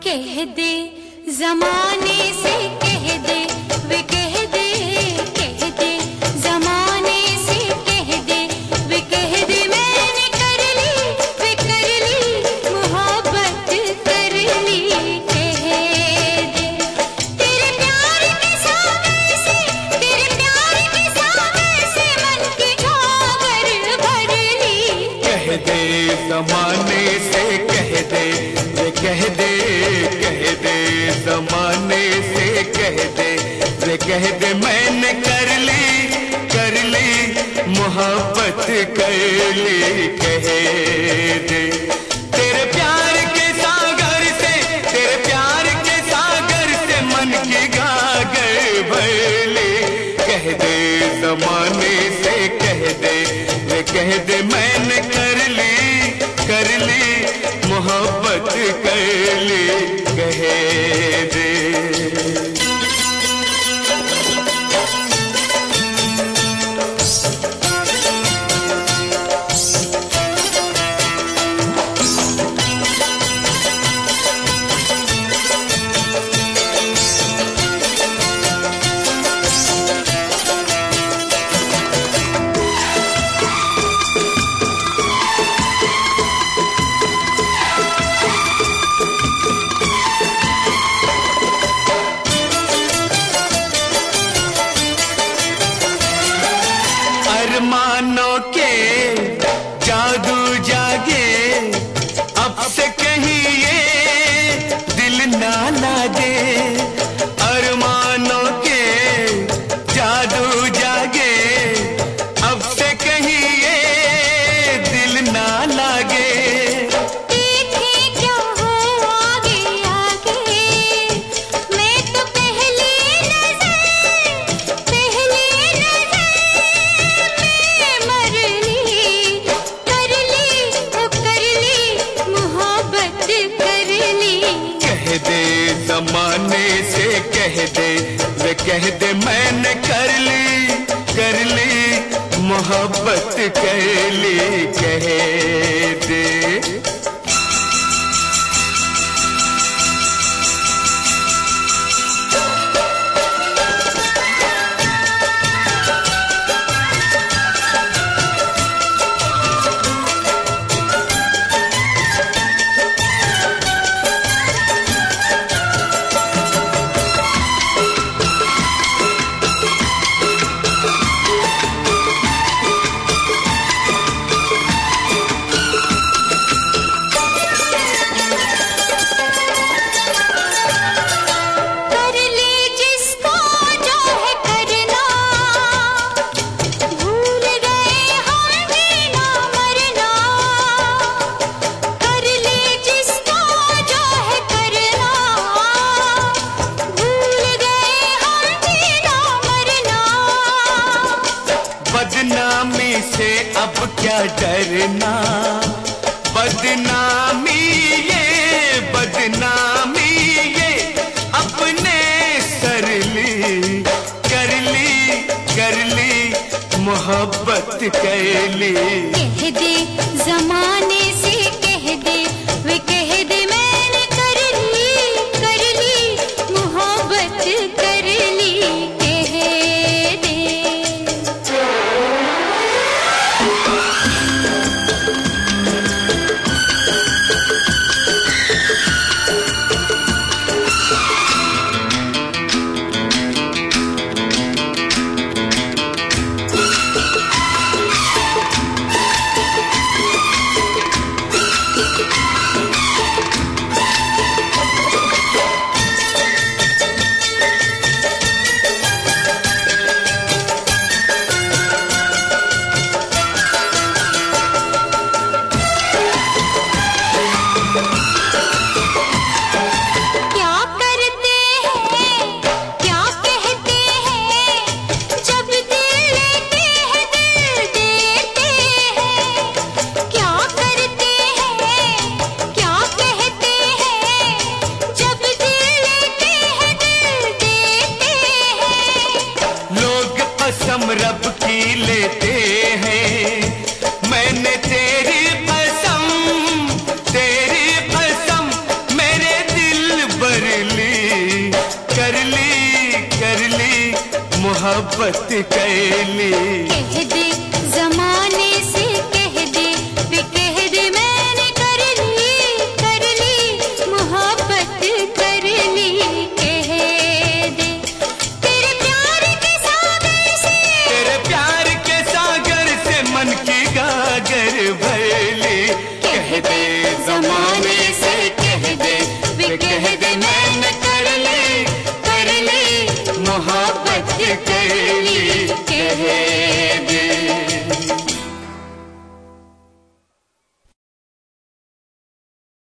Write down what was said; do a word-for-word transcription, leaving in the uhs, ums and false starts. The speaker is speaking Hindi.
कह दे जमाने से, कह दे वे कह दे, कह दे जमाने से, कह दे वे कह दे मैंने कर ली, वे कर ली मोहब्बत कर ली। कह दे तेरे प्यार के सागर से, तेरे प्यार के सागर से मन की घाघर भर ली। कह दे जमाने से, कह दे वे कह दे, कह दे जमाने से, कह दे वे कह दे मैंने कर ली, कर ली मोहब्बत कर ली। कह दे तेरे प्यार के सागर से, तेरे प्यार के सागर से मन की घाघर भर ली। कह दे जमाने से, कह दे वे कह दे मैंने कर ली, कर ली मोहब्बत कर ली। कह दे अरमानों के जादू जागे, अब से कहीं ये दिल ना लागे। अरमानों के जादू जागे, अब से कहीं ये दिल ना लागे। देखे क्या हो आगे आगे, मैं तो पहली नजर, पहली नजर में मर ली, कर ली ओ कर ली मोहब्बत कर ली। कह दे जमाने से, कह दे वे कह दे मैंने कर ली, कर ली मोहब्बत कर ली। कह दे कर ले जिसको जो है करना, भूल गए हम जीना मरना। कर ले जिसको जो है करना, भूल गए हम जीना मरना। बदनामी से अब क्या डरना, बदनामी ये, बदनामी ये अपने सर ली। कर ली, कर ली मोहब्बत कर ली। कह दे जमाने से, कह दे वे कह दे मैंने कर ली, कर ली मोहब्बत कर ली। कह दे मोहब्बत कैली। कह दे जमाने से कह दे वे कह दे मैंने कर ली कर ली मोहब्बत कर ली। कह दे तेरे प्यार के सागर से तेरे प्यार के सागर से मन की गागर भर ली। कह दे जमाने से कह दे वे कह दे मैंने कर ली कर ली मोहब्बत कैली। कह